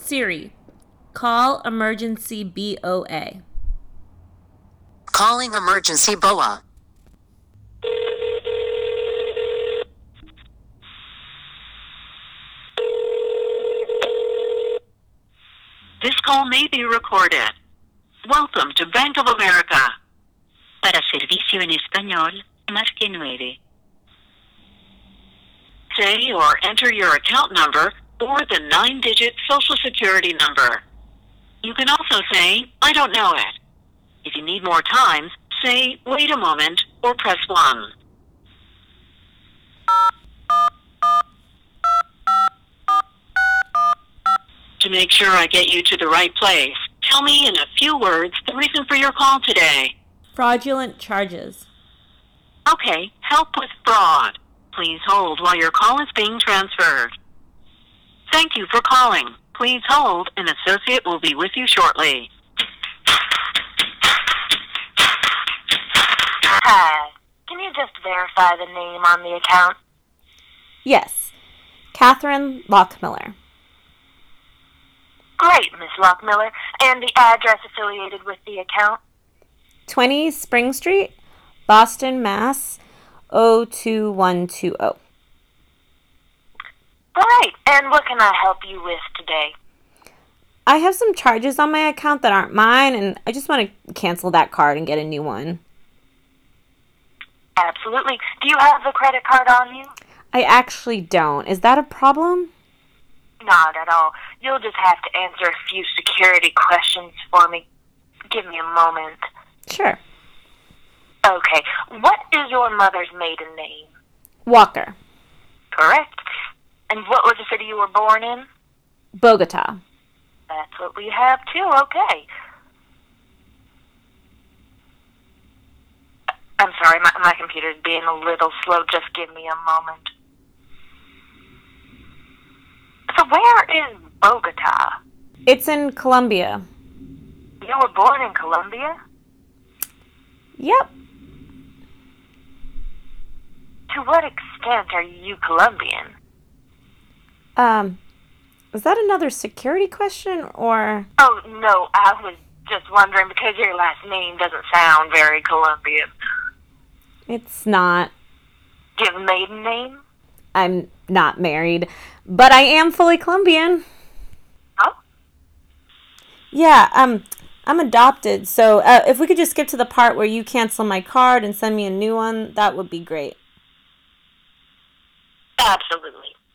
Siri, call emergency BOA. Calling emergency BOA. This call may be recorded. Welcome to Bank of America. Para servicio en español, marque 9. Say or enter your account number or the 9-digit Social Security number. You can also say, I don't know it. If you need more time, say, wait a moment, or press 1. To make sure I get you to the right place, tell me in a few words the reason for your call today. Fraudulent charges. Okay, help with fraud. Please hold while your call is being transferred. Thank you for calling. Please hold. An associate will be with you shortly. Hi. Can you just verify the name on the account? Yes, Catherine Lockmiller. Great, Miss Lockmiller. And the address affiliated with the account? 20 Spring Street, Boston, Mass. 02120. All right. And what can I help you with today? I have some charges on my account that aren't mine, and I just want to cancel that card and get a new one. Absolutely. Do you have the credit card on you? I actually don't. Is that a problem? Not at all. You'll just have to answer a few security questions for me. Give me a moment. Sure. Okay. What is your mother's maiden name? Walker. Correct. And what was the city you were born in? Bogota. That's what we have, too. Okay. I'm sorry, my computer's being a little slow. Just give me a moment. So where is Bogota? It's in Colombia. You were born in Colombia? Yep. To what extent are you Colombian? Is that another security question, or? Oh, no, I was just wondering because your last name doesn't sound very Colombian. It's not. Do you have a maiden name? I'm not married, but I am fully Colombian. Oh? Yeah, I'm adopted, so if we could just skip to the part where you cancel my card and send me a new one, that would be great. Absolutely.